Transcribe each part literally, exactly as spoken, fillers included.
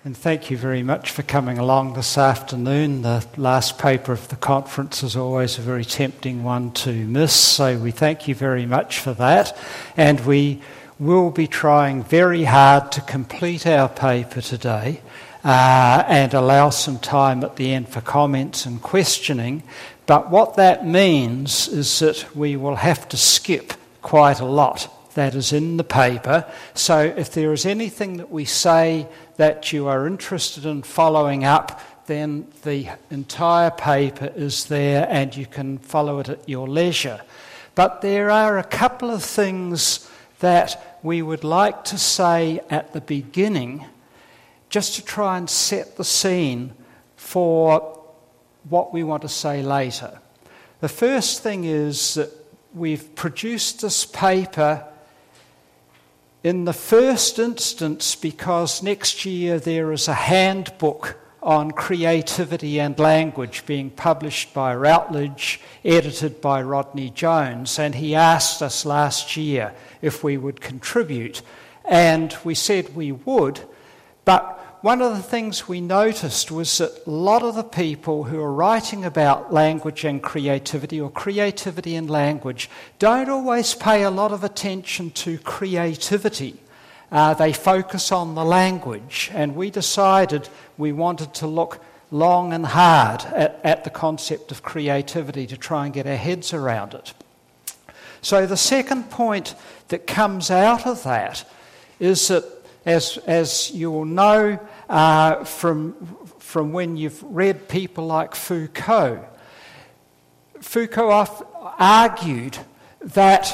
And thank you very much for coming along this afternoon. The last paper of the conference is always a very tempting one to miss, so we thank you very much for that. And we will be trying very hard to complete our paper today uh, and allow some time at the end for comments and questioning. But what that means is that we will have to skip quite a lot that is in the paper. So if there is anything that we say that you are interested in following up, then the entire paper is there and you can follow it at your leisure. But there are a couple of things that we would like to say at the beginning, just to try and set the scene for what we want to say later. The first thing is that we've produced this paper in the first instance because next year there is a handbook on creativity and language being published by Routledge, edited by Rodney Jones, and he asked us last year if we would contribute, and we said we would. But one of the things we noticed was that a lot of the people who are writing about language and creativity, or creativity and language, don't always pay a lot of attention to creativity. Uh, they focus on the language, and we decided we wanted to look long and hard at, at the concept of creativity to try and get our heads around it. So the second point that comes out of that is that As as you will know uh, from from when you've read people like Foucault, Foucault argued that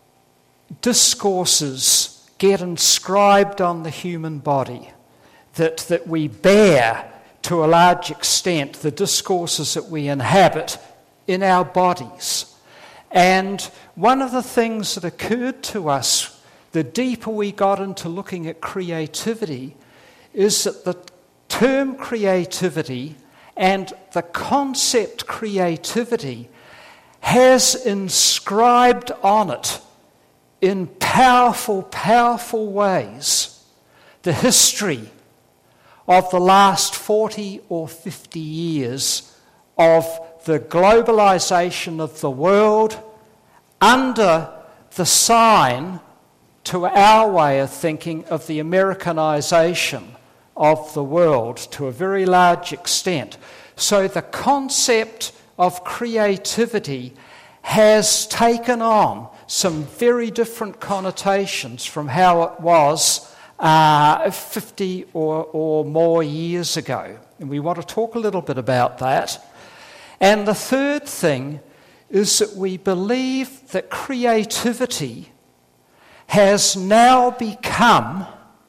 discourses get inscribed on the human body, that that we bear to a large extent the discourses that we inhabit in our bodies. And one of the things that occurred to us, the deeper we got into looking at creativity, is that the term creativity and the concept creativity has inscribed on it in powerful, powerful ways the history of the last forty or fifty years of the globalization of the world under the sign, to our way of thinking, of the Americanization of the world to a very large extent. So the concept of creativity has taken on some very different connotations from how it was uh, fifty or, or more years ago. And we want to talk a little bit about that. And the third thing is that we believe that creativity has now become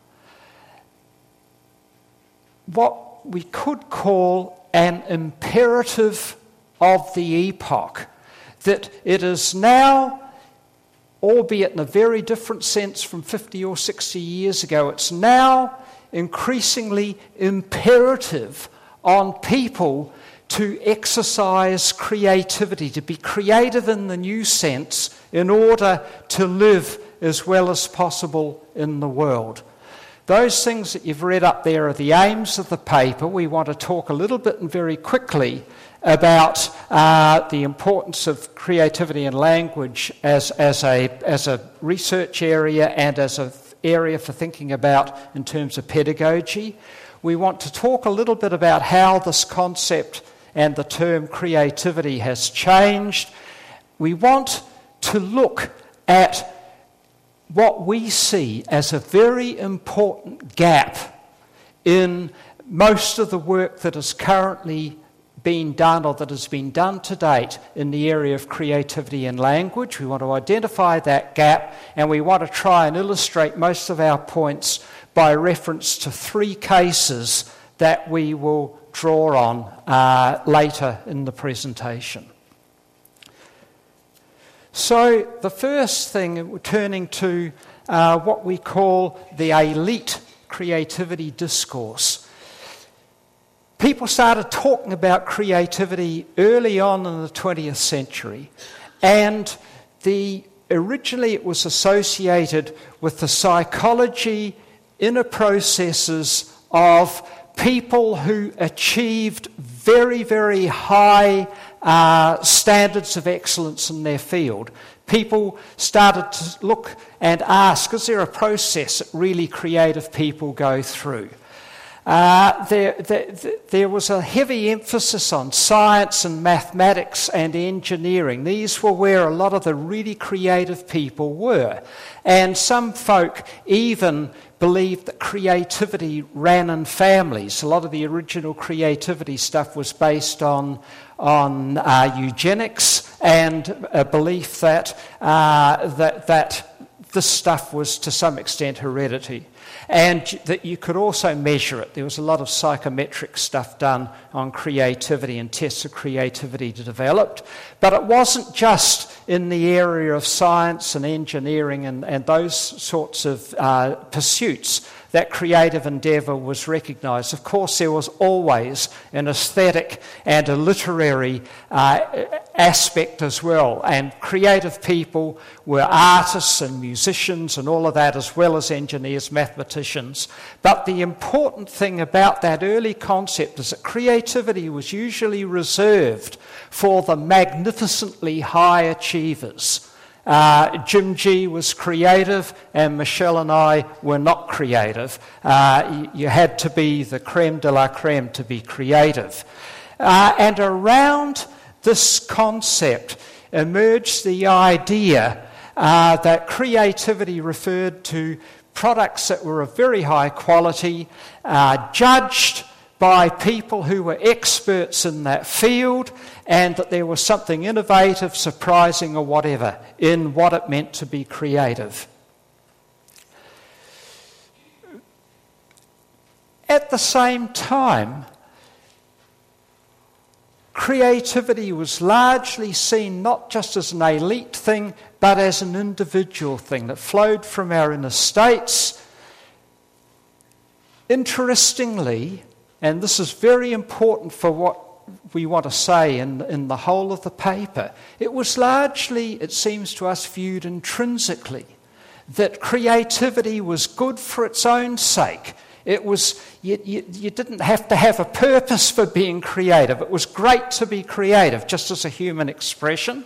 what we could call an imperative of the epoch. That it is now, albeit in a very different sense from fifty or sixty years ago, it's now increasingly imperative on people to exercise creativity, to be creative in the new sense in order to live as well as possible in the world. Those things that you've read up there are the aims of the paper. We want to talk a little bit and very quickly about uh, the importance of creativity and language as, as, a, as a research area and as an area for thinking about in terms of pedagogy. We want to talk a little bit about how this concept and the term creativity has changed. We want to look at what we see as a very important gap in most of the work that is currently being done or that has been done to date in the area of creativity and language. We want to identify that gap, and we want to try and illustrate most of our points by reference to three cases that we will draw on uh, later in the presentation. So the first thing, we're turning to uh, what we call the elite creativity discourse. People started talking about creativity early on in the twentieth century, and the originally it was associated with the psychology, inner processes of people who achieved very, very high uh, standards of excellence in their field. People started to look and ask, is there a process that really creative people go through? Uh, there, there, there was a heavy emphasis on science and mathematics and engineering. These were where a lot of the really creative people were. And some folk even believed that creativity ran in families. A lot of the original creativity stuff was based on, on uh, eugenics and a belief that, uh, that, that this stuff was to some extent hereditary. And that you could also measure it. There was a lot of psychometric stuff done on creativity and tests of creativity developed. But it wasn't just in the area of science and engineering and, and those sorts of uh, pursuits that creative endeavour was recognised. Of course, there was always an aesthetic and a literary uh, aspect as well. And creative people were artists and musicians and all of that, as well as engineers, mathematicians. But the important thing about that early concept is that creativity was usually reserved for the magnificently high achievers. Uh, Jim G was creative and Michelle and I were not creative. Uh, you, you had to be the creme de la creme to be creative. Uh, and around this concept emerged the idea uh, that creativity referred to products that were of very high quality, uh, judged by people who were experts in that field, and that there was something innovative, surprising, or whatever in what it meant to be creative. At the same time, creativity was largely seen not just as an elite thing, but as an individual thing that flowed from our inner states. Interestingly, and this is very important for what we want to say in, in the whole of the paper, it was largely, it seems to us, viewed intrinsically, that creativity was good for its own sake. It was, you, you, you didn't have to have a purpose for being creative. It was great to be creative, just as a human expression.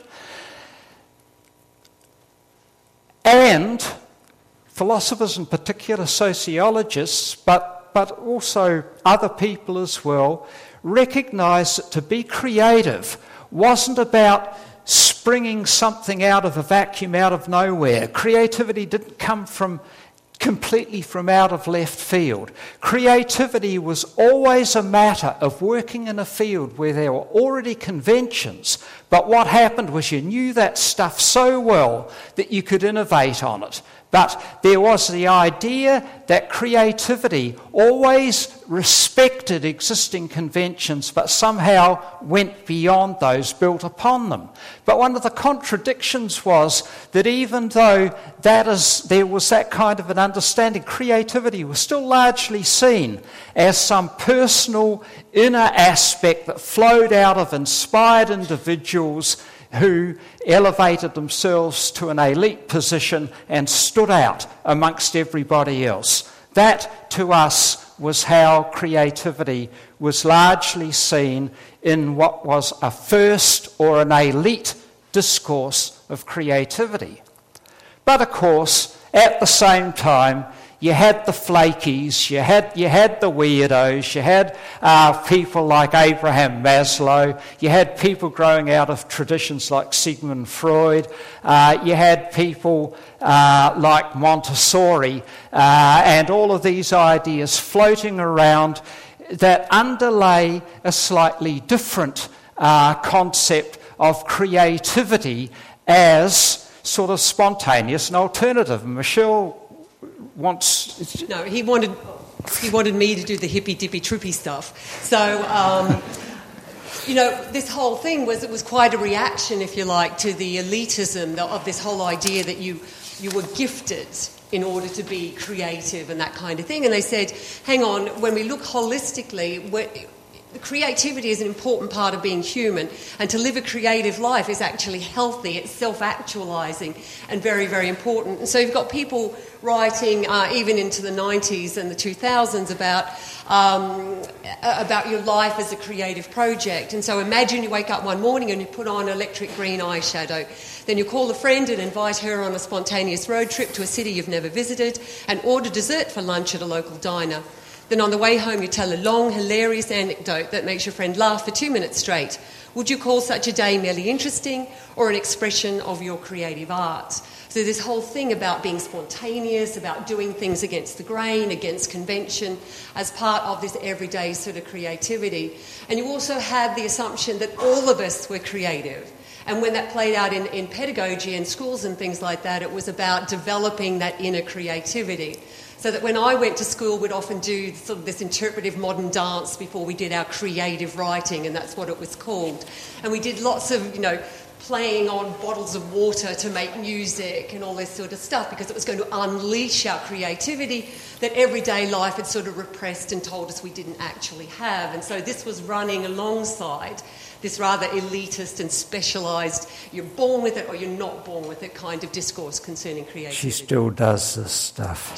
And philosophers, in particular sociologists, but, but also other people as well, recognised that to be creative wasn't about springing something out of a vacuum, out of nowhere. Creativity didn't come from completely from out of left field. Creativity was always a matter of working in a field where there were already conventions, but what happened was you knew that stuff so well that you could innovate on it. But there was the idea that creativity always respected existing conventions, but somehow went beyond those, built upon them. But one of the contradictions was that even though that is, there was that kind of an understanding, creativity was still largely seen as some personal inner aspect that flowed out of inspired individuals who elevated themselves to an elite position and stood out amongst everybody else. That, to us, was how creativity was largely seen in what was a first or an elite discourse of creativity. But, of course, at the same time, you had the flakies, you had you had the weirdos, you had uh, people like Abraham Maslow, you had people growing out of traditions like Sigmund Freud, uh, you had people uh, like Montessori, uh, and all of these ideas floating around that underlay a slightly different uh, concept of creativity as sort of spontaneous and alternative. Michelle wants... No, he wanted he wanted me to do the hippy-dippy trippy stuff. So, um, you know, this whole thing was, it was quite a reaction, if you like, to the elitism of this whole idea that you you were gifted in order to be creative and that kind of thing. And they said, hang on, when we look holistically, creativity is an important part of being human, and to live a creative life is actually healthy, it's self-actualising and very, very important. And so you've got people writing uh, even into the nineties and the two thousands about um, about your life as a creative project. And so imagine you wake up one morning and you put on electric green eyeshadow. Then you call a friend and invite her on a spontaneous road trip to a city you've never visited and order dessert for lunch at a local diner. Then on the way home you tell a long, hilarious anecdote that makes your friend laugh for two minutes straight. Would you call such a day merely interesting or an expression of your creative art? So this whole thing about being spontaneous, about doing things against the grain, against convention, as part of this everyday sort of creativity. And you also had the assumption that all of us were creative. And when that played out in, in pedagogy and schools and things like that, it was about developing that inner creativity. So that when I went to school, we'd often do sort of this interpretive modern dance before we did our creative writing, and that's what it was called. And we did lots of, you know, playing on bottles of water to make music and all this sort of stuff, because it was going to unleash our creativity that everyday life had sort of repressed and told us we didn't actually have. And so this was running alongside this rather elitist and specialised, you're born with it or you're not born with it kind of discourse concerning creativity. She still does this stuff.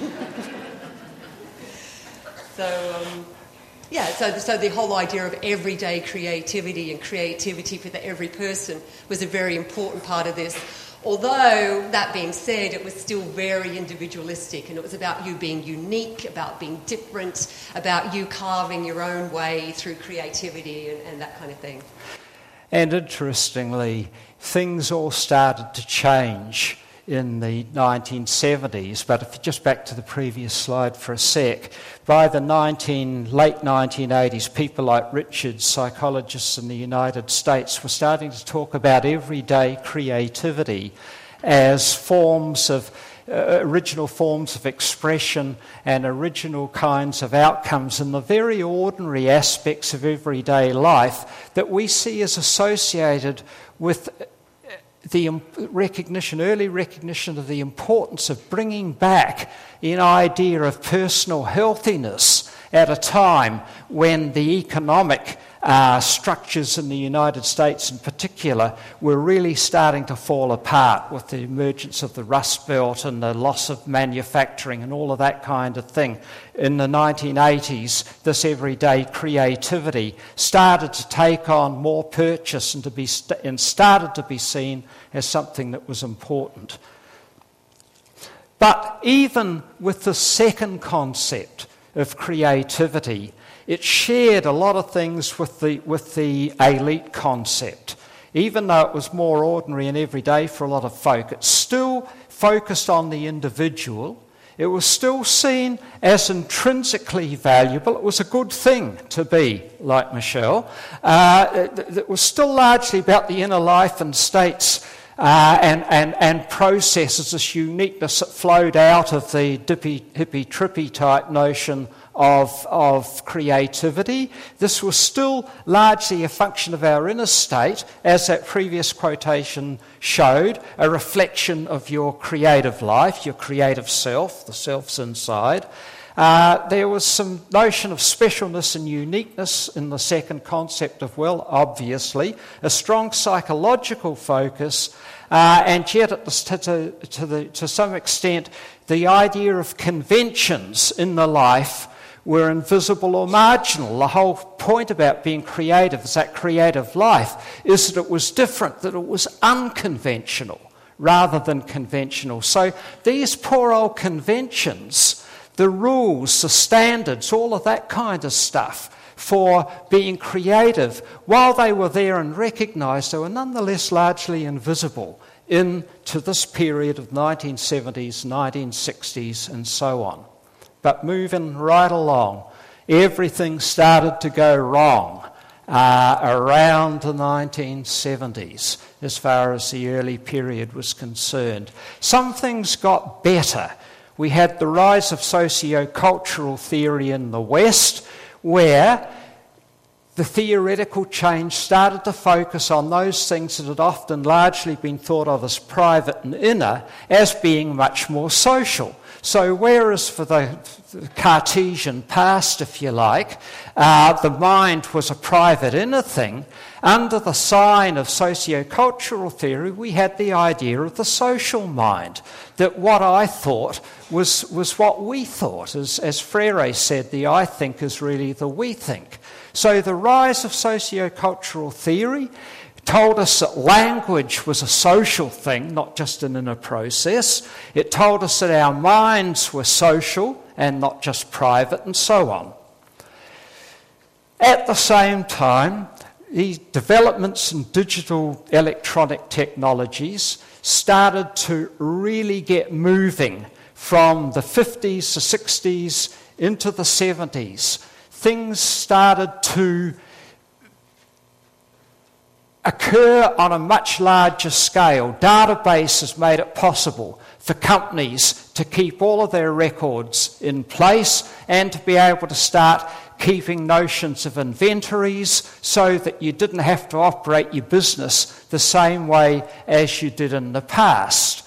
so, um, yeah, so, so the whole idea of everyday creativity and creativity for the every person was a very important part of this. Although, that being said, it was still very individualistic, and it was about you being unique, about being different, about you carving your own way through creativity and, and that kind of thing. And interestingly, things all started to change in the nineteen seventies, but if just back to the previous slide for a sec, by the nineteen, late nineteen eighties, people like Richards, psychologists in the United States, were starting to talk about everyday creativity as forms of uh, original forms of expression and original kinds of outcomes in the very ordinary aspects of everyday life that we see as associated with the recognition, early recognition of the importance of bringing back an idea of personal healthiness at a time when the economic uh, structures in the United States in particular were really starting to fall apart with the emergence of the Rust Belt and the loss of manufacturing and all of that kind of thing. In the nineteen eighties, this everyday creativity started to take on more purchase and to be st- and started to be seen as something that was important. But even with the second concept of creativity, it shared a lot of things with the with the elite concept. Even though it was more ordinary and everyday for a lot of folk, it still focused on the individual. It was still seen as intrinsically valuable. It was a good thing to be like Michelle. Uh, it, it was still largely about the inner life and states uh, and, and, and processes, this uniqueness that flowed out of the dippy, hippy, trippy type notion of, of creativity. This was still largely a function of our inner state, as that previous quotation showed, a reflection of your creative life, your creative self, the self's inside. Uh, there was some notion of specialness and uniqueness in the second concept of will, obviously, a strong psychological focus, uh, and yet at the, to, to, the, to some extent the idea of conventions in the life were invisible or marginal. The whole point about being creative, as that creative life, is that it was different, that it was unconventional rather than conventional. So these poor old conventions, the rules, the standards, all of that kind of stuff for being creative, while they were there and recognised, they were nonetheless largely invisible into this period of nineteen seventies, nineteen sixties and so on. But moving right along, everything started to go wrong uh, around the nineteen seventies as far as the early period was concerned. Some things got better. We had the rise of socio-cultural theory in the West, where the theoretical change started to focus on those things that had often largely been thought of as private and inner as being much more social. So whereas for the Cartesian past, if you like, uh, the mind was a private inner thing, under the sign of sociocultural theory, we had the idea of the social mind, that what I thought was, was what we thought. As, as Freire said, the I think is really the we think. So the rise of sociocultural theory told us that language was a social thing, not just an inner process. It told us that our minds were social and not just private, and so on. At the same time, the developments in digital electronic technologies started to really get moving from the fifties, the sixties, into the seventies. Things started to occur on a much larger scale. Databases made it possible for companies to keep all of their records in place and to be able to start keeping notions of inventories so that you didn't have to operate your business the same way as you did in the past.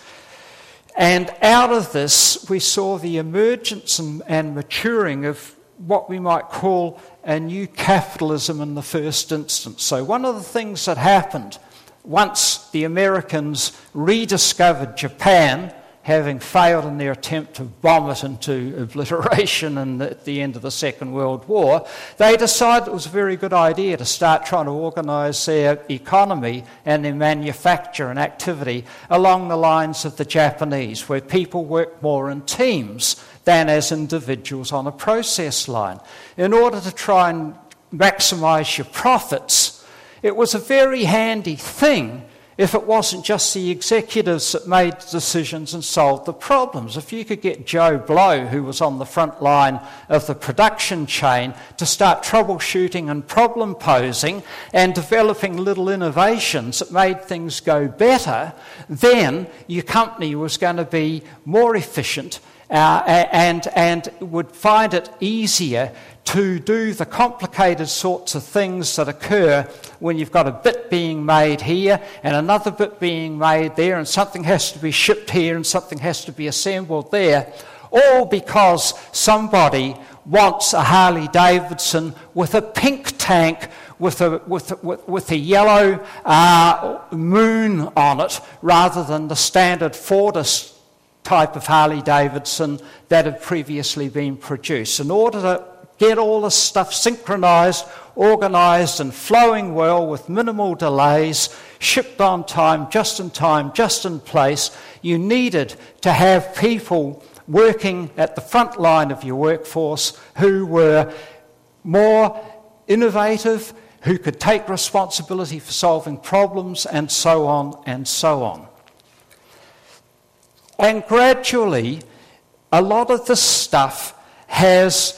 And out of this, we saw the emergence and, and maturing of what we might call a new capitalism in the first instance. So one of the things that happened once the Americans rediscovered Japan, having failed in their attempt to bomb it into obliteration in the, at the end of the Second World War, they decided it was a very good idea to start trying to organise their economy and their manufacture and activity along the lines of the Japanese, where people work more in teams than as individuals on a process line. In order to try and maximise your profits, it was a very handy thing if it wasn't just the executives that made decisions and solved the problems. If you could get Joe Blow, who was on the front line of the production chain, to start troubleshooting and problem posing and developing little innovations that made things go better, then your company was going to be more efficient uh, and, and would find it easier to do the complicated sorts of things that occur when you've got a bit being made here and another bit being made there, and something has to be shipped here and something has to be assembled there, all because somebody wants a Harley Davidson with a pink tank with a, with a, with, with a yellow uh, moon on it, rather than the standard Fordist type of Harley Davidson that had previously been produced. In order to get all this stuff synchronised, organised and flowing well with minimal delays, shipped on time, just in time, just in place, you needed to have people working at the front line of your workforce who were more innovative, who could take responsibility for solving problems, and so on and so on. And gradually, a lot of this stuff has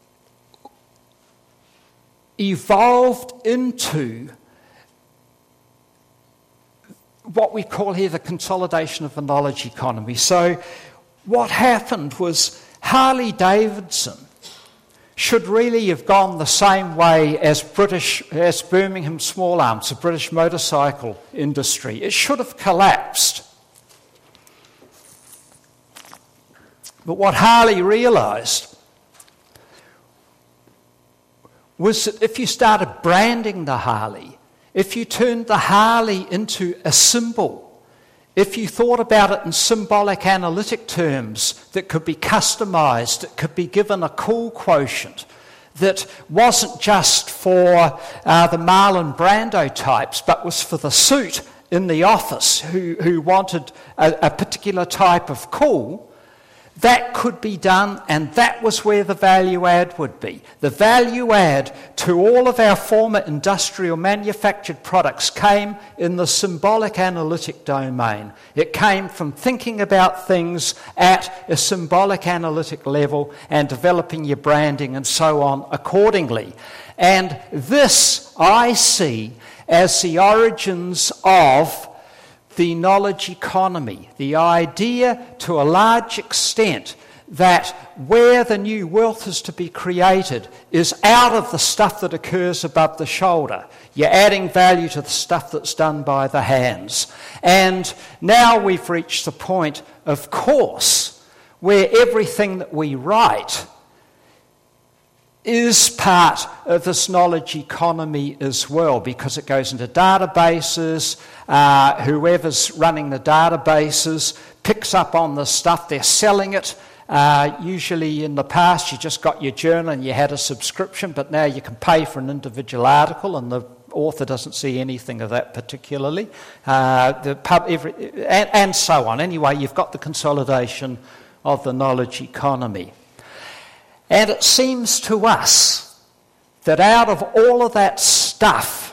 evolved into what we call here the consolidation of the knowledge economy. So what happened was Harley Davidson should really have gone the same way as British, as Birmingham Small Arms, the British motorcycle industry. It should have collapsed. But what Harley realised was that if you started branding the Harley, if you turned the Harley into a symbol, if you thought about it in symbolic analytic terms that could be customised, that could be given a cool quotient, that wasn't just for uh, the Marlon Brando types, but was for the suit in the office who, who wanted a, a particular type of cool, that could be done, and that was where the value add would be. The value add to all of our former industrial manufactured products came in the symbolic analytic domain. It came from thinking about things at a symbolic analytic level and developing your branding and so on accordingly. And this I see as the origins of the knowledge economy, the idea to a large extent that where the new wealth is to be created is out of the stuff that occurs above the shoulder. You're adding value to the stuff that's done by the hands. And now we've reached the point, of course, where everything that we write is part of this knowledge economy as well, because it goes into databases. Uh, whoever's running the databases picks up on this stuff. They're selling it. Uh, usually in the past you just got your journal and you had a subscription, but now you can pay for an individual article and the author doesn't see anything of that particularly. Uh, the pub, every, and, and so on. Anyway, you've got the consolidation of the knowledge economy. And it seems to us that out of all of that stuff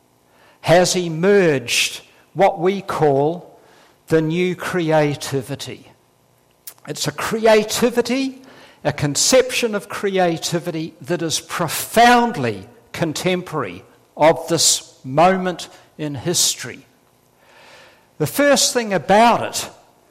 has emerged what we call the new creativity. It's a creativity, a conception of creativity that is profoundly contemporary of this moment in history. The first thing about it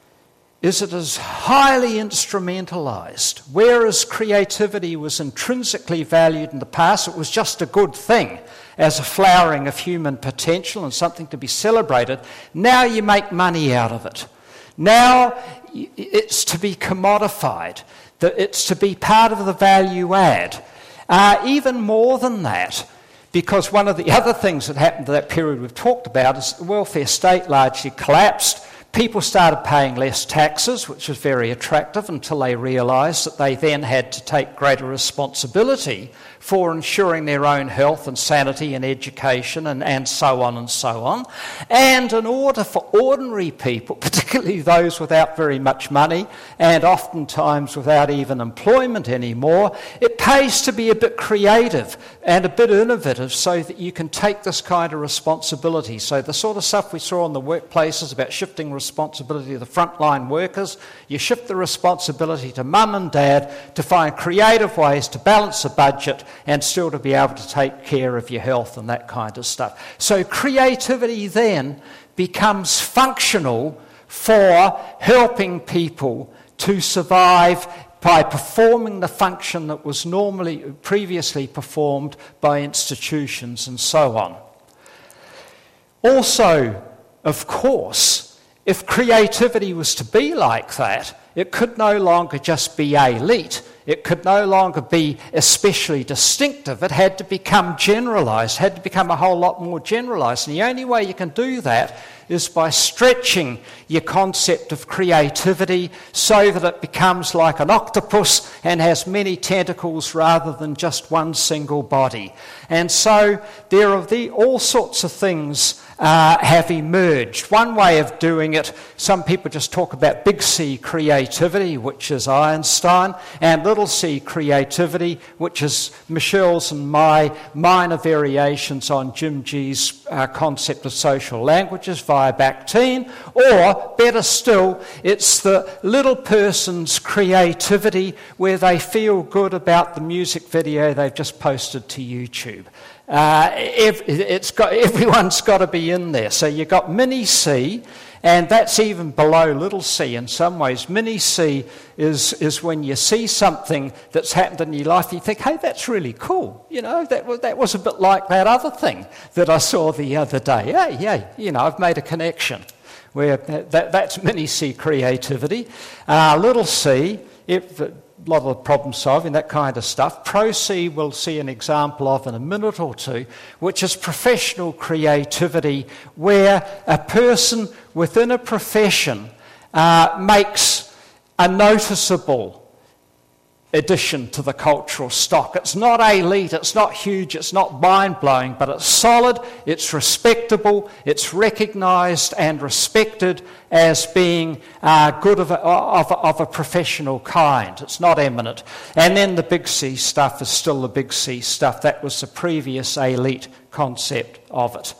is it is highly instrumentalised. Whereas creativity was intrinsically valued in the past, it was just a good thing as a flowering of human potential and something to be celebrated. Now you make money out of it. Now it's to be commodified. It's to be part of the value add. Uh, even more than that, because one of the other things that happened to that period we've talked about is the welfare state largely collapsed. People started paying less taxes, which was very attractive, until they realised that they then had to take greater responsibility for ensuring their own health and sanity and education and, and so on and so on. And in order for ordinary people, particularly those without very much money and oftentimes without even employment anymore, it pays to be a bit creative and a bit innovative so that you can take this kind of responsibility. So the sort of stuff we saw in the workplaces about shifting responsibility to the frontline workers, you shift the responsibility to mum and dad to find creative ways to balance the budget and still to be able to take care of your health and that kind of stuff. So creativity then becomes functional for helping people to survive by performing the function that was normally previously performed by institutions and so on. Also, of course, if creativity was to be like that, it could no longer just be elite. It could no longer be especially distinctive. It had to become generalised, had to become a whole lot more generalised. And the only way you can do that is by stretching your concept of creativity so that it becomes like an octopus and has many tentacles rather than just one single body. And so there are the, all sorts of things uh, have emerged. One way of doing it, some people just talk about big C creativity, which is Einstein, and little c creativity, which is Michelle's and my minor variations on Jim G's uh, concept of social languages via Bakhtin, or better still, it's the little person's creativity where they feel good about the music video they've just posted to YouTube. Uh, it's got, everyone's got to be in there. So you've got mini C, and that's even below little c in some ways. Mini C is, is when you see something that's happened in your life, you think, hey, that's really cool. You know, that was, that was a bit like that other thing that I saw the other day. Hey, hey, you know, I've made a connection. Where that, that's mini C creativity. Uh, little c, if, a lot of problem solving, that kind of stuff. Pro C we'll see an example of in a minute or two, which is professional creativity, where a person within a profession uh, makes a noticeable addition to the cultural stock. It's not elite, it's not huge, it's not mind-blowing, but it's solid, it's respectable, it's recognised and respected as being uh, good of a, of, a, of a professional kind. It's not eminent. And then the big C stuff is still the big C stuff. That was the previous elite concept of it.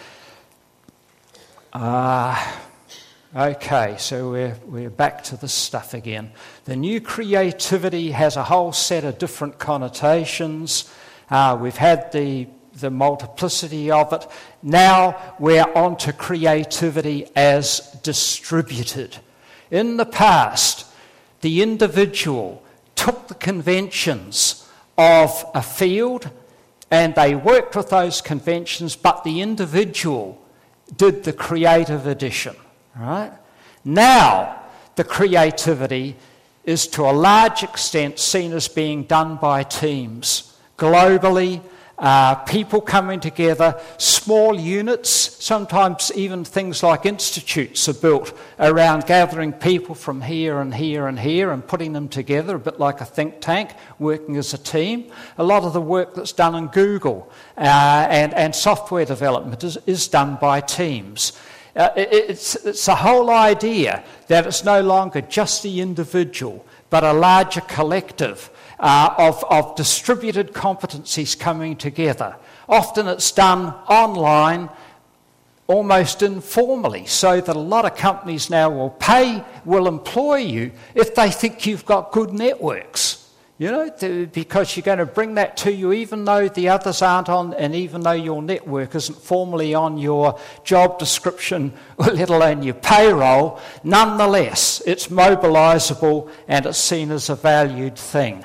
Ah... Uh, Okay, so we're, we're back to this stuff again. The new creativity has a whole set of different connotations. Uh, we've had the, the multiplicity of it. Now we're on to creativity as distributed. In the past, the individual took the conventions of a field and they worked with those conventions, but the individual did the creative addition. Right? Now, the creativity is to a large extent seen as being done by teams. Globally, uh, people coming together, small units, sometimes even things like institutes are built around gathering people from here and here and here and putting them together, a bit like a think tank, working as a team. A lot of the work that's done in Google uh, and, and software development is, is done by teams. Uh, it, it's, it's the whole idea that it's no longer just the individual, but a larger collective uh, of, of distributed competencies coming together. Often it's done online, almost informally, so that a lot of companies now will pay, will employ you if they think you've got good networks. You know, because you're going to bring that to you even though the others aren't on, and even though your network isn't formally on your job description, let alone your payroll, nonetheless, it's mobilisable and it's seen as a valued thing.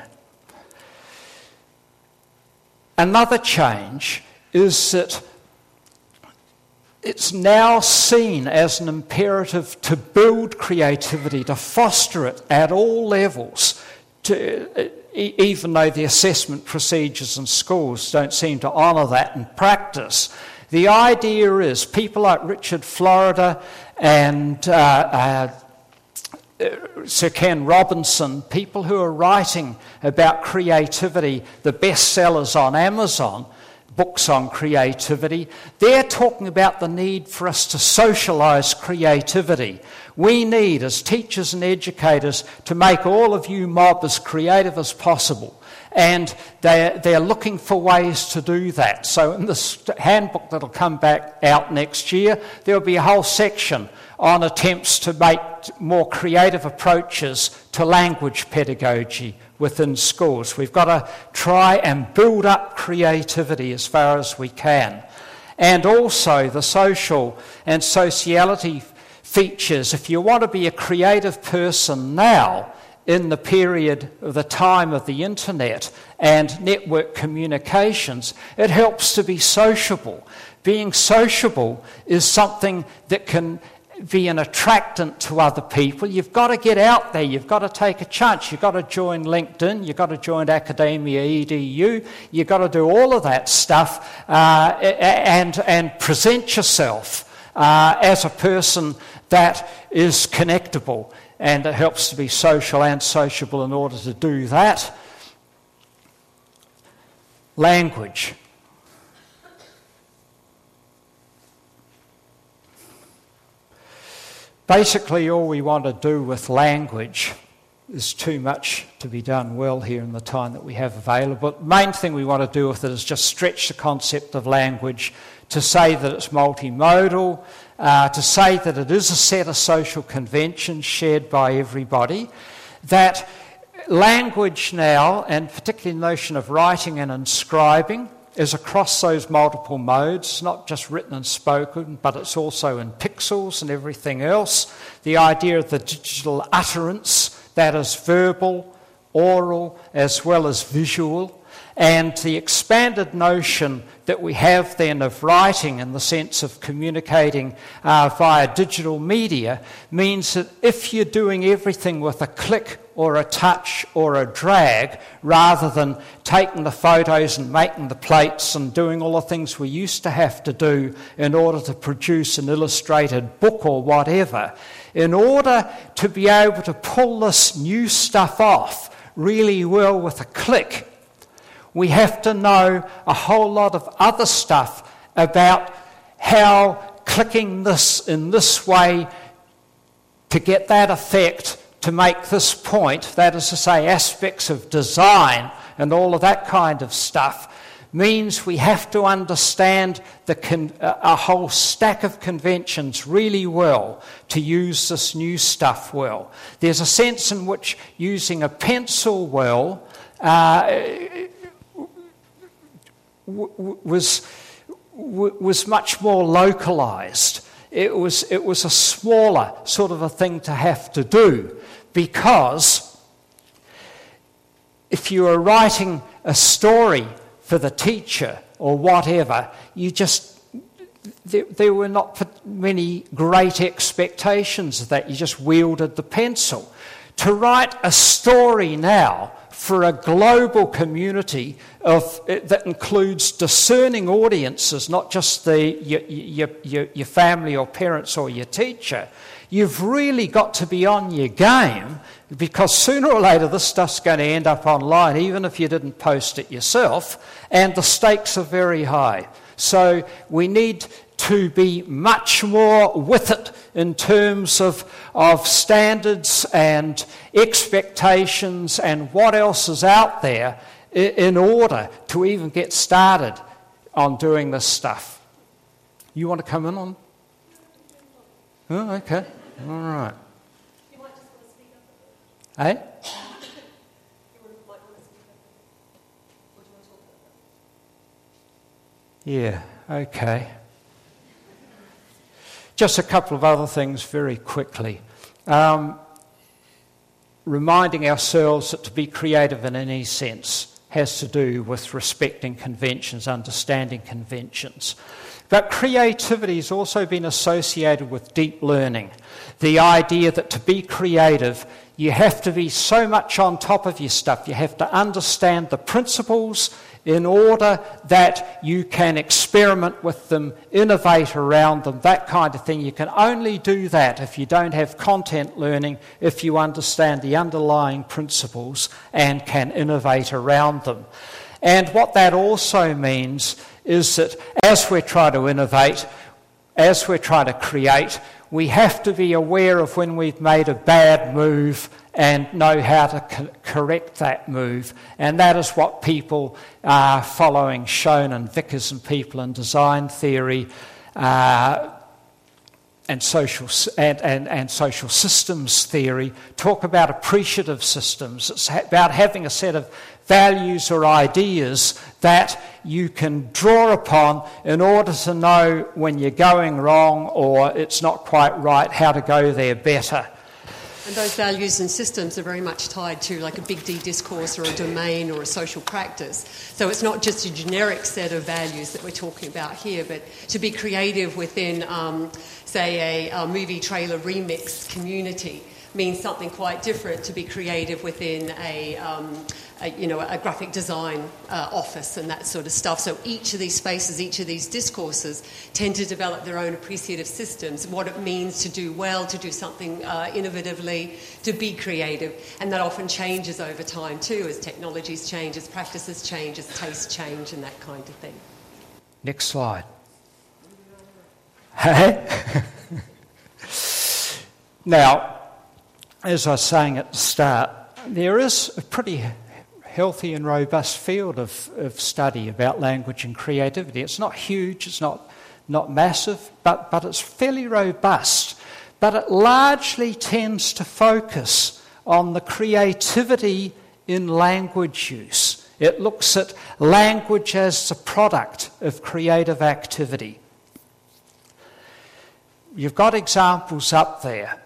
Another change is that it's now seen as an imperative to build creativity, to foster it at all levels, to, even though the assessment procedures in schools don't seem to honour that in practice. The idea is people like Richard Florida and uh, uh, Sir Ken Robinson, people who are writing about creativity, the bestsellers on Amazon, books on creativity, they're talking about the need for us to socialise creativity. We need, as teachers and educators, to make all of you mob as creative as possible. And they're, they're looking for ways to do that. So in this handbook that'll come back out next year, there'll be a whole section on attempts to make more creative approaches to language pedagogy within schools. We've got to try and build up creativity as far as we can. And also the social and sociality features. If you want to be a creative person now, in the period of the time of the internet and network communications, it helps to be sociable. Being sociable is something that can be an attractant to other people. You've got to get out there, you've got to take a chance, you've got to join LinkedIn, you've got to join Academia E D U, you've got to do all of that stuff uh, and, and present yourself uh, as a person that is connectable. And it helps to be social and sociable in order to do that. Language. Basically, all we want to do with language is too much to be done well here in the time that we have available. The main thing we want to do with it is just stretch the concept of language to say that it's multimodal, uh, to say that it is a set of social conventions shared by everybody, that language now, and particularly the notion of writing and inscribing, is across those multiple modes. It's not just written and spoken, but it's also in pixels and everything else. The idea of the digital utterance, that is verbal, oral, as well as visual, and the expanded notion that we have then of writing in the sense of communicating uh, via digital media means that if you're doing everything with a click or a touch or a drag, rather than taking the photos and making the plates and doing all the things we used to have to do in order to produce an illustrated book or whatever, in order to be able to pull this new stuff off really well with a click, we have to know a whole lot of other stuff about how clicking this in this way to get that effect, to make this point, that is to say aspects of design and all of that kind of stuff, means we have to understand the con- a whole stack of conventions really well to use this new stuff well. There's a sense in which using a pencil well uh, was was much more localised. It was it was a smaller sort of a thing to have to do, because if you were writing a story for the teacher or whatever, you just there, there were not many great expectations of that. You just wielded the pencil. to write a story now for a global community of, that includes discerning audiences, not just the, your, your, your, your family or parents or your teacher, you've really got to be on your game, because sooner or later this stuff's going to end up online, even if you didn't post it yourself, and the stakes are very high. So we need to be much more with it in terms of, of standards and expectations and what else is out there in order to even get started on doing this stuff. You want to come in on? Oh, okay. All right. You might just want to speak up a bit. Eh? You might want to speak up a bit. What do you want to talk about? Yeah, okay. Just a couple of other things very quickly. Um, reminding ourselves that to be creative in any sense has to do with respecting conventions, understanding conventions. But creativity has also been associated with deep learning. The idea that to be creative, you have to be so much on top of your stuff. You have to understand the principles in order that you can experiment with them, innovate around them, that kind of thing. You can only do that if you don't have content learning, if you understand the underlying principles and can innovate around them. And what that also means is that as we're trying to innovate, as we're trying to create, we have to be aware of when we've made a bad move and know how to co- correct that move. And that is what people are following Schoen and Vickers and people in design theory uh, and social and, and, and social systems theory talk about appreciative systems. It's about having a set of values or ideas that you can draw upon in order to know when you're going wrong or it's not quite right, how to go there better. And those values and systems are very much tied to like a big D discourse or a domain or a social practice. So it's not just a generic set of values that we're talking about here, but to be creative within, um, say, a, a movie trailer remix community means something quite different to be creative within a, um, a you know, a graphic design uh, office and that sort of stuff. So each of these spaces, each of these discourses tend to develop their own appreciative systems, what it means to do well, to do something uh, innovatively, to be creative. And that often changes over time too, as technologies change, as practices change, as tastes change and that kind of thing. Next slide. Hey? Now, as I was saying at the start, there is a pretty healthy and robust field of, of study about language and creativity. It's not huge, it's not, not massive, but, but it's fairly robust. But it largely tends to focus on the creativity in language use. It looks at language as the product of creative activity. You've got examples up there.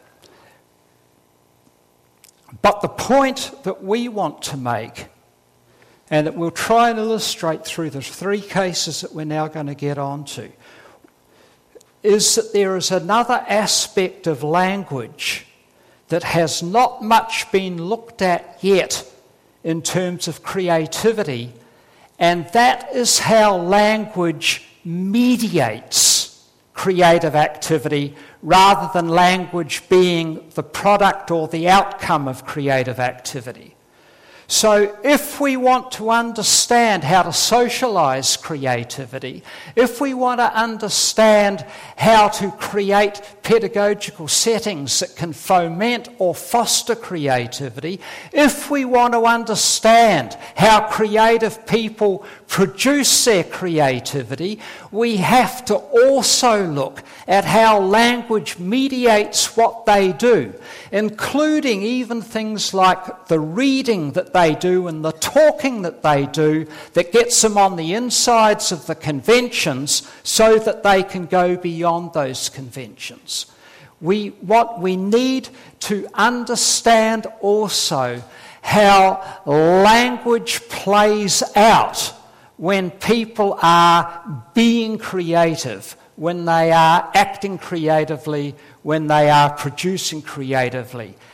But the point that we want to make, and that we'll try and illustrate through the three cases that we're now going to get onto, is that there is another aspect of language that has not much been looked at yet in terms of creativity, and that is how language mediates creative activity rather than language being the product or the outcome of creative activity. So if we want to understand how to socialise creativity, if we want to understand how to create pedagogical settings that can foment or foster creativity, if we want to understand how creative people produce their creativity, we have to also look at how language mediates what they do, including even things like the reading that they do and the talking that they do that gets them on the insides of the conventions so that they can go beyond those conventions. We, what we need to understand also how language plays out when people are being creative, when they are acting creatively, when they are producing creatively.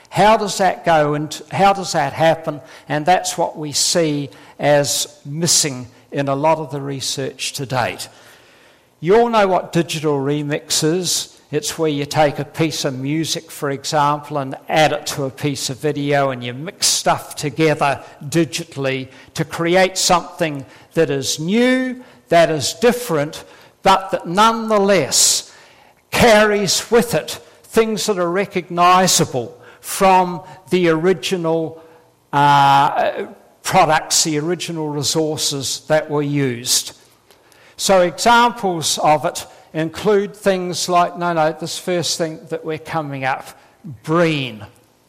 How does that go and how does that happen? And that's what we see as missing in a lot of the research to date. You all know what digital remix is. It's where you take a piece of music, for example, and add it to a piece of video, and you mix stuff together digitally to create something that is new, that is different, but that nonetheless carries with it things that are recognisable from the original uh, products, the original resources that were used. So examples of it include things like, no, no, this first thing that we're coming up, Breen.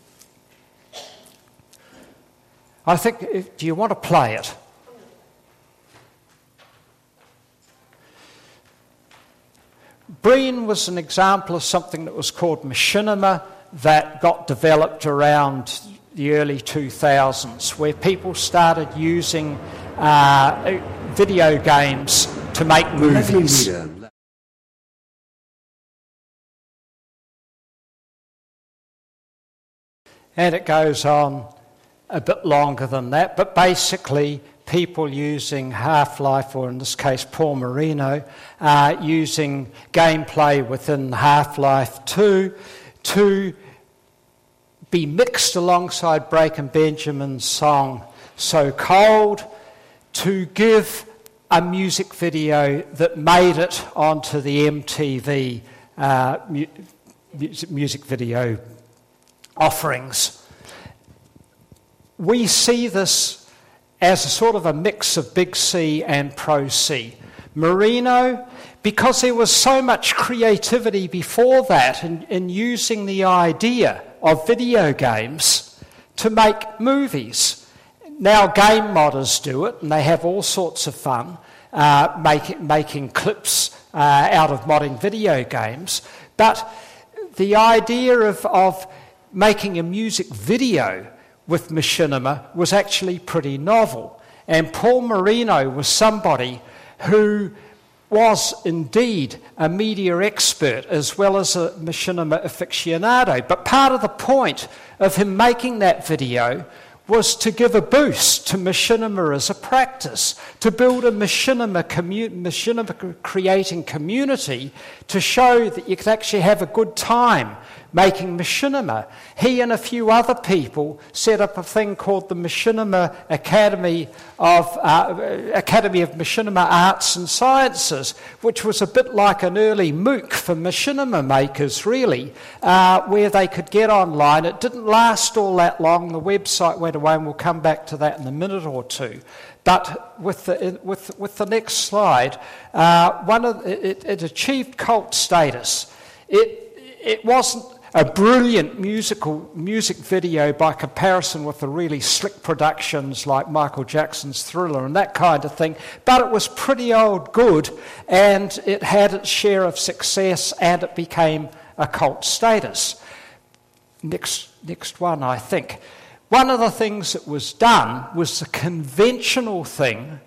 I think, do you want to play it? Breen was an example of something that was called machinima that got developed around the early two thousands, where people started using uh, video games to make movies. And it goes on a bit longer than that, but basically people using Half-Life, or in this case Paul Marino, uh, using gameplay within Half-Life two to be mixed alongside Breaking Benjamin's song So Cold, to give a music video that made it onto the M T V uh, mu- music video offerings. We see this as a sort of a mix of Big C and Pro C. Marino, because there was so much creativity before that in, in using the idea of video games to make movies. Now game modders do it, and they have all sorts of fun uh, make, making clips uh, out of modding video games. But the idea of, of making a music video with machinima was actually pretty novel. And Paul Marino was somebody who was indeed a media expert as well as a machinima aficionado. But part of the point of him making that video was to give a boost to machinima as a practice, to build a machinima, commu- machinima creating community, to show that you could actually have a good time making machinima. He and a few other people set up a thing called the Machinima Academy of uh, Academy of Machinima Arts and Sciences, which was a bit like an early MOOC for machinima makers, really, uh, where they could get online. It didn't last all that long. The website went away, and we'll come back to that in a minute or two. But with the with with the next slide, uh, one of it, it achieved cult status. It it wasn't a brilliant musical music video by comparison with the really slick productions like Michael Jackson's Thriller and that kind of thing, but it was pretty old good, and it had its share of success, and it became a cult status. Next, next one, I think. One of the things that was done was the conventional thing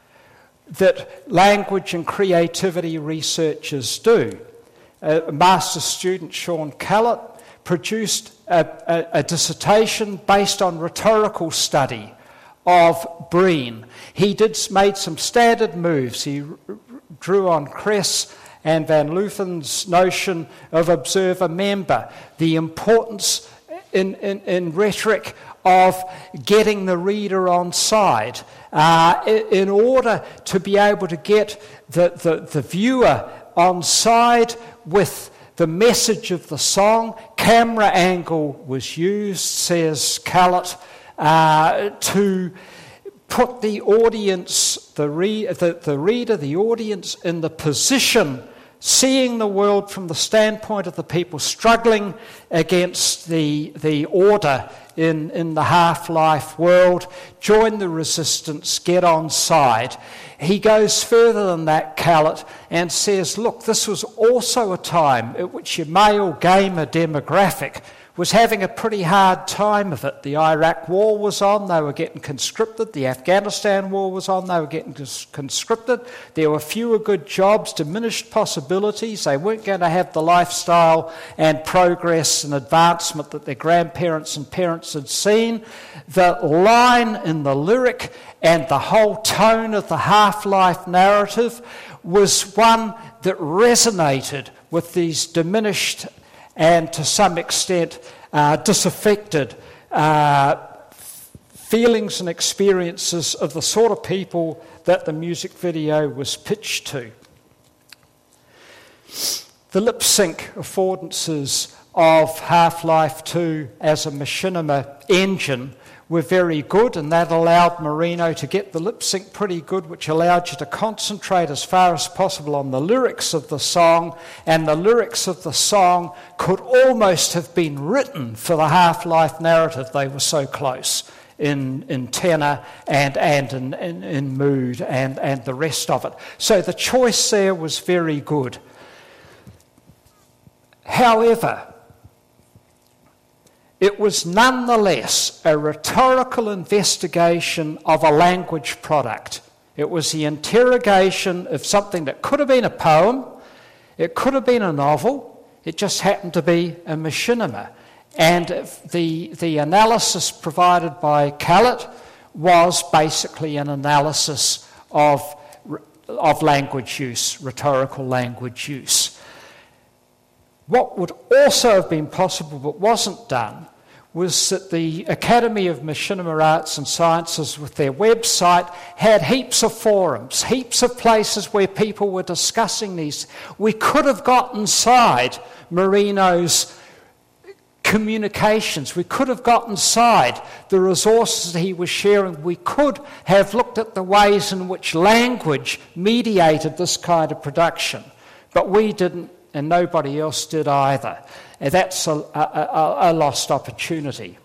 that language and creativity researchers do. A master's student, Sean Callett, produced a, a, a dissertation based on rhetorical study of Breen. He did made some standard moves. He r- drew on Kress and Van Luthen's notion of observer-member, the importance in, in, in rhetoric of getting the reader on side uh, in, in order to be able to get the, the, the viewer on side with the message of the song. Camera angle was used, says Callett, uh, to put the audience, the, re- the, the reader, the audience in the position, seeing the world from the standpoint of the people struggling against the, the order in, in the Half-Life world, join the resistance, get on side. He goes further than that, Callett, and says, look, this was also a time at which your male gamer demographic was having a pretty hard time of it. The Iraq War was on, they were getting conscripted. The Afghanistan War was on, they were getting conscripted. There were fewer good jobs, diminished possibilities. They weren't going to have the lifestyle and progress and advancement that their grandparents and parents had seen. The line in the lyric and the whole tone of the half-life narrative was one that resonated with these diminished and to some extent uh, disaffected uh, feelings and experiences of the sort of people that the music video was pitched to. The lip sync affordances of Half-Life two as a machinima engine were very good, and that allowed Marino to get the lip sync pretty good, which allowed you to concentrate as far as possible on the lyrics of the song, and the lyrics of the song could almost have been written for the Half-Life narrative. They were so close in, in tenor and, and in, in, in mood and, and the rest of it. So the choice there was very good. However, it was nonetheless a rhetorical investigation of a language product. It was the interrogation of something that could have been a poem, it could have been a novel, it just happened to be a machinima. And the, the analysis provided by Khaled was basically an analysis of, of language use, rhetorical language use. What would also have been possible but wasn't done was that the Academy of Machinima Arts and Sciences, with their website, had heaps of forums, heaps of places where people were discussing these. We could have got inside Marino's communications. We could have got inside the resources that he was sharing. We could have looked at the ways in which language mediated this kind of production. But we didn't, and nobody else did either. And that's a, a, a lost opportunity.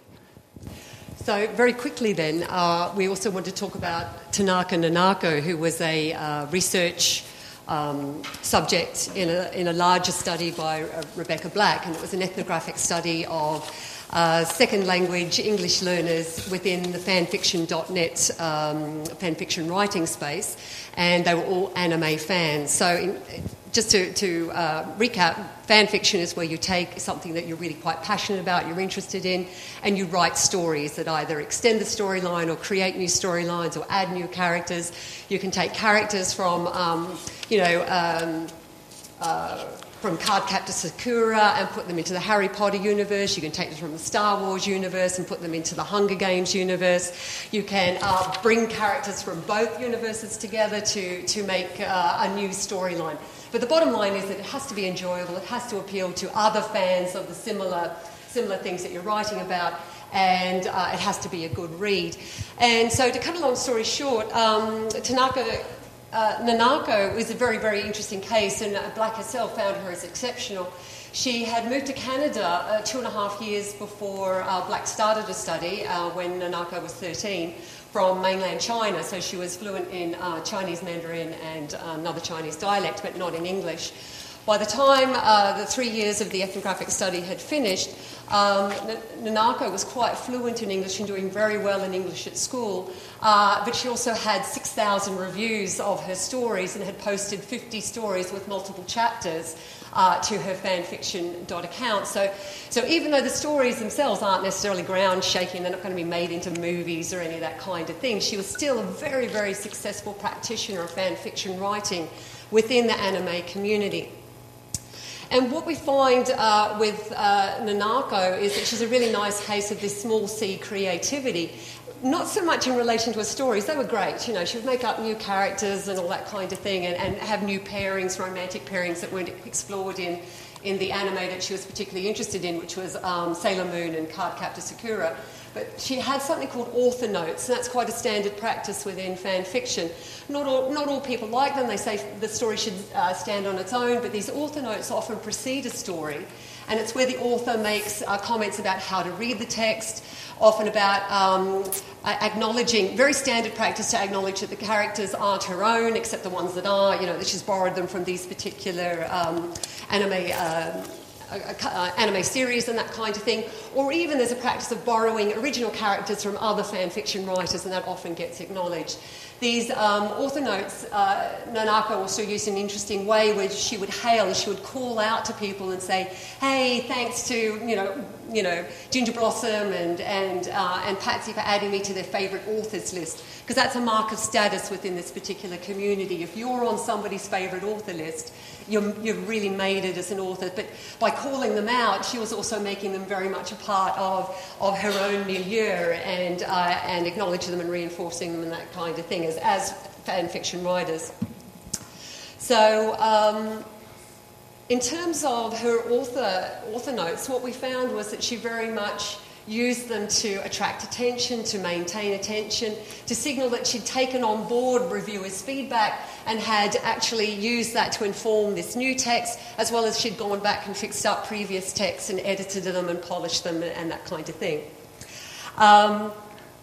So very quickly then, uh, we also want to talk about Tanaka Nanako, who was a uh, research um, subject in a, in a larger study by uh, Rebecca Black, and it was an ethnographic study of uh, second language English learners within the fanfiction dot net um, fanfiction writing space, and they were all anime fans. So in, Just to, to uh, recap, fan fiction is where you take something that you're really quite passionate about, you're interested in, and you write stories that either extend the storyline or create new storylines or add new characters. You can take characters from, um, you know, um, uh, from Cardcaptor Sakura and put them into the Harry Potter universe. You can take them from the Star Wars universe and put them into the Hunger Games universe. You can uh, bring characters from both universes together to, to make uh, a new storyline. But the bottom line is that it has to be enjoyable, it has to appeal to other fans of the similar similar things that you're writing about, and uh, it has to be a good read. And so to cut a long story short, um, Tanaka uh, Nanako was a very, very interesting case, and Black herself found her as exceptional. She had moved to Canada uh, two and a half years before uh, Black started a study, uh, when Nanako was thirteen, from mainland China, so she was fluent in uh, Chinese Mandarin and uh, another Chinese dialect, but not in English. By the time uh, the three years of the ethnographic study had finished, um, Nanako was quite fluent in English and doing very well in English at school, uh, but she also had six thousand reviews of her stories and had posted fifty stories with multiple chapters Uh, to her fanfiction dot account. So, so even though the stories themselves aren't necessarily ground-shaking, they're not going to be made into movies or any of that kind of thing, she was still a very, very successful practitioner of fanfiction writing within the anime community. And what we find uh, with uh, Nanako is that she's a really nice case of this small c creativity. Not so much in relation to her stories, they were great, you know, she would make up new characters and all that kind of thing, and, and have new pairings, romantic pairings that weren't explored in, in the anime that she was particularly interested in, which was um, Sailor Moon and Cardcaptor Sakura. But she had something called author notes, and that's quite a standard practice within fan fiction. Not all, not all people like them, they say the story should uh, stand on its own, but these author notes often precede a story, and it's where the author makes uh, comments about how to read the text, often about um, acknowledging, very standard practice to acknowledge that the characters aren't her own, except the ones that are, you know, that she's borrowed them from these particular um, anime uh, a, a anime series and that kind of thing, or even there's a practice of borrowing original characters from other fan fiction writers, and that often gets acknowledged. These um, author notes, uh, Nanako also used in an interesting way where she would hail and she would call out to people and say, hey, thanks to, you know, you know, Ginger Blossom and, and, uh, and Patsy for adding me to their favourite authors list, because that's a mark of status within this particular community. If you're on somebody's favourite author list, you're, you've really made it as an author. But by calling them out, she was also making them very much a part of, of her own milieu and, uh, and acknowledging them and reinforcing them and that kind of thing as, as fan fiction writers. So um, in terms of her author, author notes, what we found was that she very much used them to attract attention, to maintain attention, to signal that she'd taken on board reviewers' feedback and had actually used that to inform this new text, as well as she'd gone back and fixed up previous texts and edited them and polished them and, and that kind of thing. Um,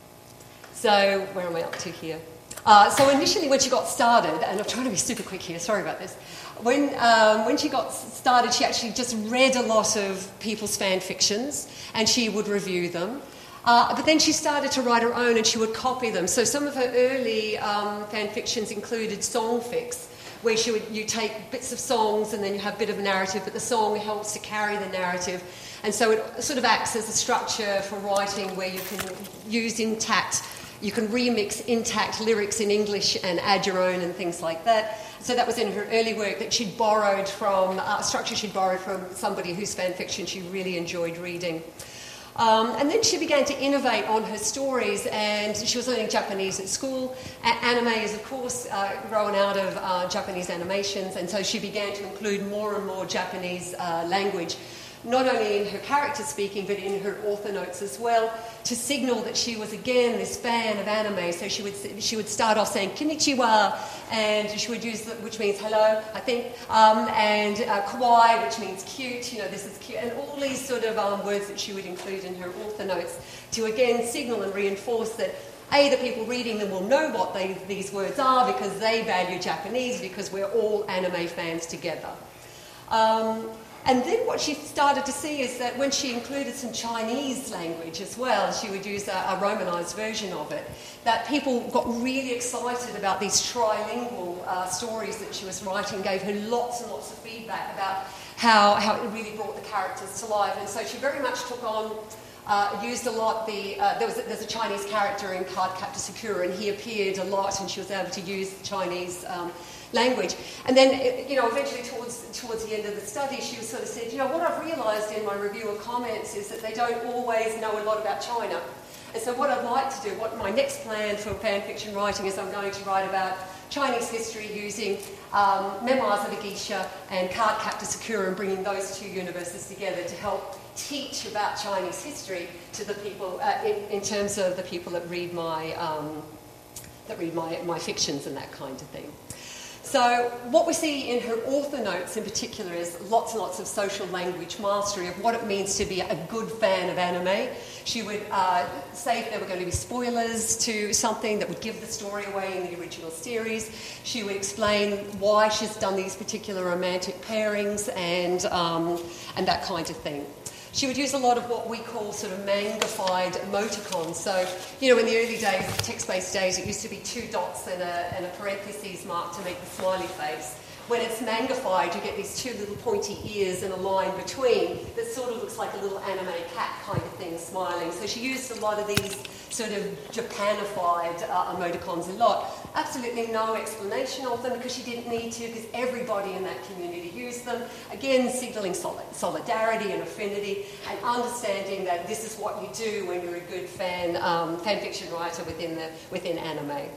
so where am I up to here? Uh, so initially when she got started, and I'm trying to be super quick here, sorry about this, when, um, when she got started, she actually just read a lot of people's fan fictions and she would review them. Uh, but then she started to write her own and she would copy them. So some of her early um, fan fictions included song fics, where she would, you take bits of songs and then you have a bit of a narrative, but the song helps to carry the narrative. And so it sort of acts as a structure for writing where you can use intact, you can remix intact lyrics in English and add your own and things like that. So that was in her early work that she'd borrowed from, uh, a structure she'd borrowed from somebody whose fan fiction she really enjoyed reading. Um, and then she began to innovate on her stories, and she was learning Japanese at school. A- anime is, of course, uh, grown out of uh, Japanese animations, and so she began to include more and more Japanese uh, language, not only in her character speaking, but in her author notes as well, to signal that she was, again, this fan of anime. So she would she would start off saying konnichiwa, and she would use, the, which means hello, I think, um, and uh, kawaii, which means cute, you know, this is cute, and all these sort of um, words that she would include in her author notes to, again, signal and reinforce that, A, the people reading them will know what they, these words are because they value Japanese, because we're all anime fans together. Um, And then what she started to see is that when she included some Chinese language as well, she would use a, a Romanised version of it, that people got really excited about these trilingual uh, stories that she was writing, gave her lots and lots of feedback about how, how it really brought the characters to life. And so she very much took on, uh, used a lot the, uh, there was a, there's a Chinese character in Cardcaptor Sakura, and he appeared a lot, and she was able to use the Chinese um, language. And then, you know, eventually towards towards the end of the study, she sort of said, you know, what I've realised in my reviewer comments is that they don't always know a lot about China. And so what I'd like to do, what my next plan for fan fiction writing is, I'm going to write about Chinese history using um, Memoirs of a Geisha and Cardcaptor Sakura, and bringing those two universes together to help teach about Chinese history to the people, uh, in, in terms of the people that read my um, that read my, my fictions and that kind of thing. So what we see in her author notes in particular is lots and lots of social language mastery of what it means to be a good fan of anime. She would uh, say if there were going to be spoilers to something that would give the story away in the original series. She would explain why she's done these particular romantic pairings and um, and that kind of thing. She would use a lot of what we call sort of mangified emoticons. So, you know, in the early days, text-based days, it used to be two dots and a, and a parentheses mark to make the smiley face. When it's mangified, you get these two little pointy ears and a line between that sort of looks like a little anime cat kind of thing smiling. So she used a lot of these sort of Japanified uh, emoticons a lot. Absolutely no explanation of them because she didn't need to, because everybody in that community used them. Again, signalling solid, solidarity and affinity, and understanding that this is what you do when you're a good fan, um, fan fiction writer within the within anime.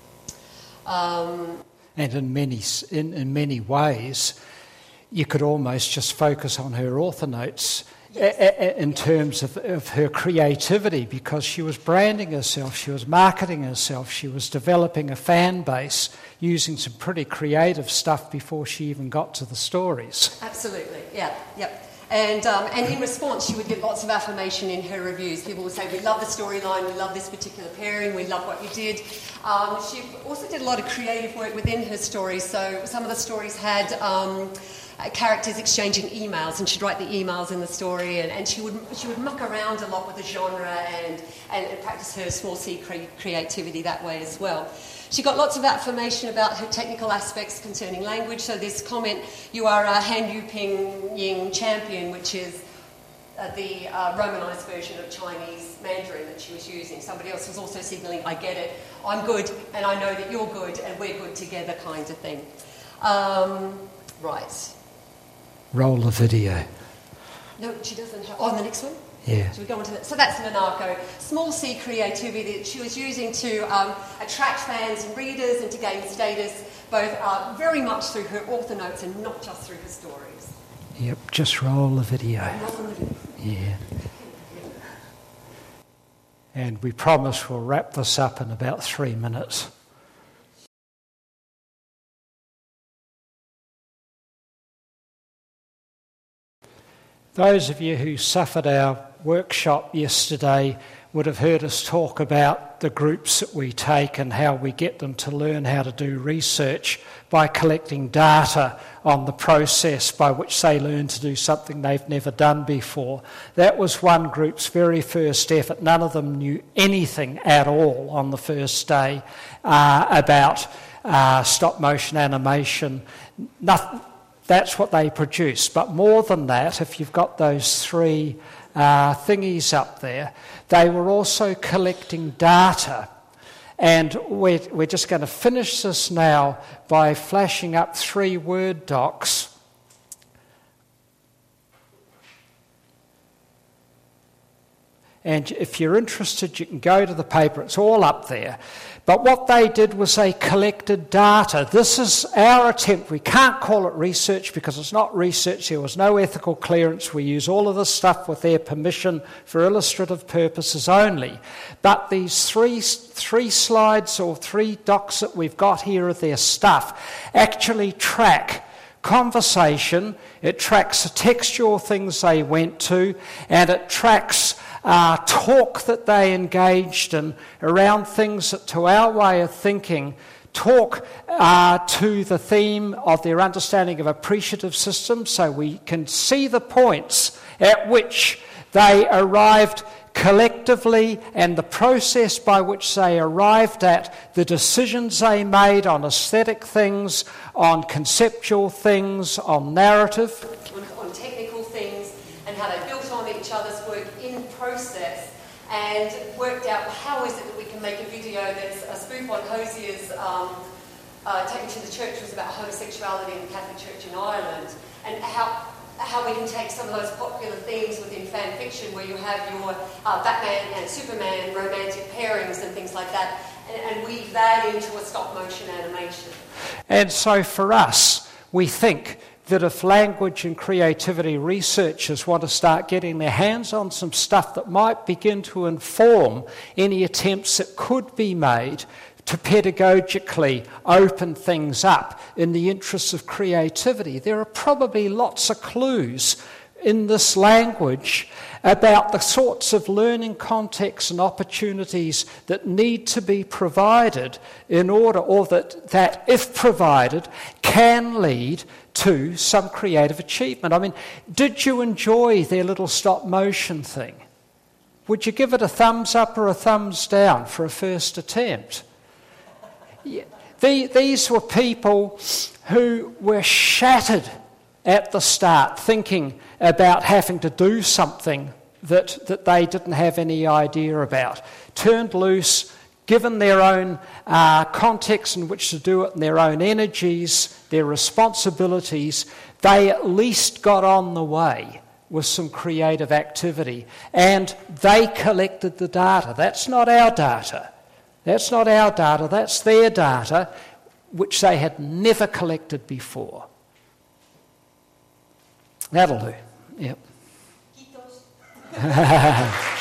Um, And in many, in, in many ways, you could almost just focus on her author notes. Yes. a, a, in terms of, of her creativity, because she was branding herself, she was marketing herself, she was developing a fan base using some pretty creative stuff before she even got to the stories. Absolutely, yeah, yep. And um, and in response, she would get lots of affirmation in her reviews. People would say, we love the storyline, we love this particular pairing, we love what you did. Um, she also did a lot of creative work within her stories. So some of the stories had um, uh, characters exchanging emails, and she'd write the emails in the story, and, and she would she would muck around a lot with the genre and, and, and practice her small c cre- creativity that way as well. She got lots of affirmation about her technical aspects concerning language. So this comment, "You are a Han Yu Ping Ying champion," which is uh, the uh, Romanised version of Chinese Mandarin that she was using. Somebody else was also signalling, "I get it, I'm good, and I know that you're good, and we're good together," kind of thing. Um, right. Roll the video. No, she doesn't have... Oh, the next one? Yeah. Should we go on to that? So that's Nanako. Small c creativity that she was using to um, attract fans and readers and to gain status, both uh, very much through her author notes and not just through her stories. Yep, just roll the video. Roll the video. Yeah. And we promise we'll wrap this up in about three minutes. Those of you who suffered our workshop yesterday would have heard us talk about the groups that we take and how we get them to learn how to do research by collecting data on the process by which they learn to do something they've never done before. That was one group's very first effort. None of them knew anything at all on the first day uh, about uh, stop-motion animation. Nothing. That's what they produce. But more than that, if you've got those three uh, thingies up there, they were also collecting data. And we're, we're just going to finish this now by flashing up three Word docs. And if you're interested, you can go to the paper. It's all up there. But what they did was they collected data. This is our attempt. We can't call it research because it's not research. There was no ethical clearance. We use all of this stuff with their permission for illustrative purposes only. But these three, three slides or three docs that we've got here of their stuff actually track conversation, it tracks the textual things they went to, and it tracks Uh, talk that they engaged in around things that, to our way of thinking, talk uh, to the theme of their understanding of appreciative systems, so we can see the points at which they arrived collectively and the process by which they arrived at the decisions they made on aesthetic things, on conceptual things, on narrative. On, on technical things, and how they built on each other's work in process and worked out how is it that we can make a video that's a spoof on Hosier's um, uh, Take Me to the Church was about homosexuality in the Catholic Church in Ireland, and how how we can take some of those popular themes within fan fiction where you have your uh, Batman and Superman romantic pairings and things like that, and, and weave that into a stop-motion animation. And so for us, we think that if language and creativity researchers want to start getting their hands on some stuff that might begin to inform any attempts that could be made to pedagogically open things up in the interests of creativity, there are probably lots of clues in this language about the sorts of learning contexts and opportunities that need to be provided in order, or that, that if provided, can lead to some creative achievement. I mean, did you enjoy their little stop motion thing? Would you give it a thumbs up or a thumbs down for a first attempt? Yeah. The, these were people who were shattered at the start, thinking about having to do something that, that they didn't have any idea about. Turned loose, given their own uh, context in which to do it and their own energies, their responsibilities, they at least got on the way with some creative activity. And they collected the data. That's not our data. That's not our data. That's their data, which they had never collected before. That'll do. Yep.